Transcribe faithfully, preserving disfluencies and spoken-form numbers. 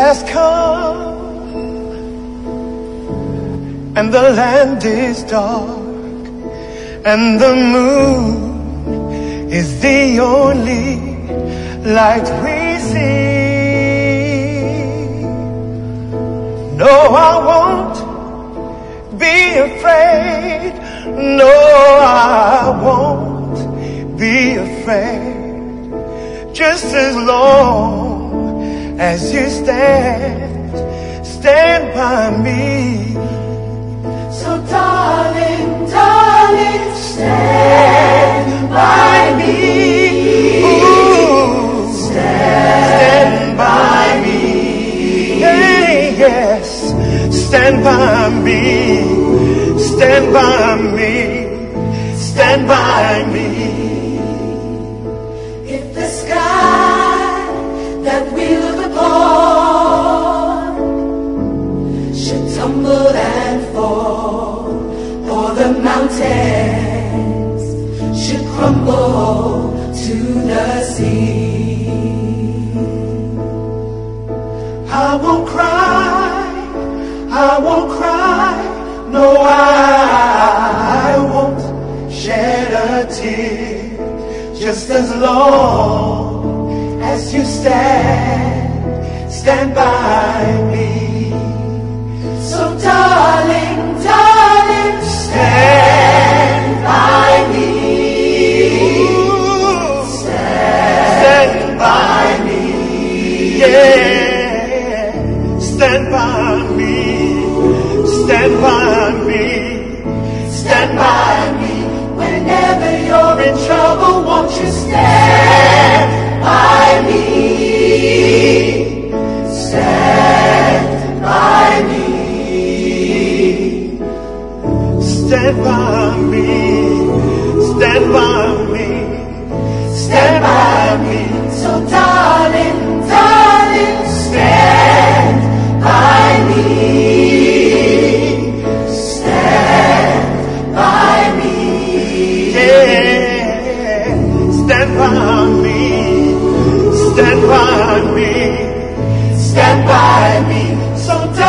has come, and the land is dark, and the moon is the only light we see. No, I won't be afraid. No, I won't be afraid. Just as long as you stand, stand by me. So darling, darling, stand by me. Ooh, stand, stand by me. Hey, yes, stand by me. Stand by me. Stand by me. If the sky that we look upon should tumble and fall, or the mountains should crumble to the sea, I won't cry, I won't cry, no, I won't shed a tear, just as long as you stand, stand by me. so darling, darling, stand by me. Ooh, Stand, stand by me, yeah, stand by me, stand by me, stand by me. whenever you're in trouble, won't you stand by me? Stand by me. Stand by me, stand by me, stand by me. So darling, darling, stand by me. Stand by me. Yeah, stand by me, stand by me, stand by me. So